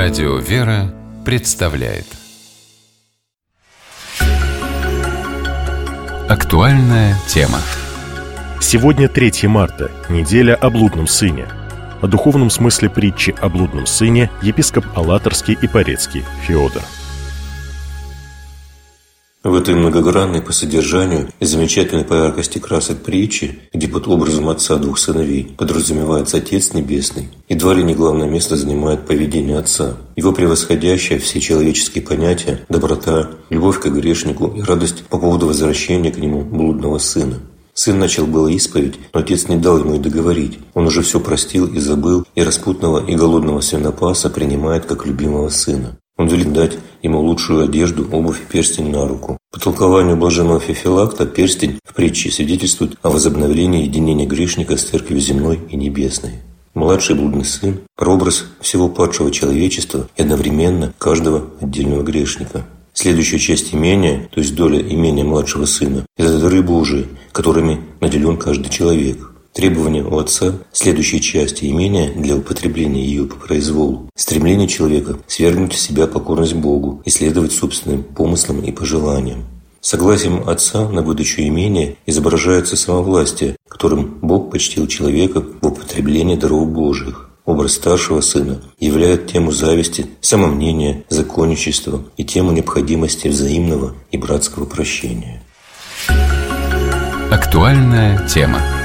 Радио «Вера» представляет актуальная тема. Сегодня 3 марта, неделя о блудном сыне. О духовном смысле притчи о блудном сыне епископ Алаторский и Порецкий Феодор. В этой многогранной по содержанию и замечательной по яркости красок притчи, где под образом отца двух сыновей подразумевается Отец Небесный, едва ли не главное место занимает поведение отца. Его превосходящее все человеческие понятия, доброта, любовь к грешнику и радость по поводу возвращения к нему блудного сына. Сын начал было исповедь, но отец не дал ему и договорить. Он уже все простил и забыл, и распутного и голодного свинопаса принимает как любимого сына. Он велит дать ему лучшую одежду, обувь и перстень на руку. По толкованию блаженного Феофилакта, перстень в притче свидетельствует о возобновлении единения грешника с церковью земной и небесной. Младший блудный сын – прообраз всего падшего человечества и одновременно каждого отдельного грешника. Следующая часть имения, то есть доля имения младшего сына, это дары Божии, которыми наделен каждый человек. Требования у отца – следующей части имения для употребления ее по произволу. Стремление человека – свергнуть в себя покорность Богу и следовать собственным помыслам и пожеланиям. Согласием отца на выдачу имения изображается самовластие, которым Бог почтил человека в употреблении даров Божьих. Образ старшего сына являет тему зависти, самомнения, законничества и тему необходимости взаимного и братского прощения. Актуальная тема.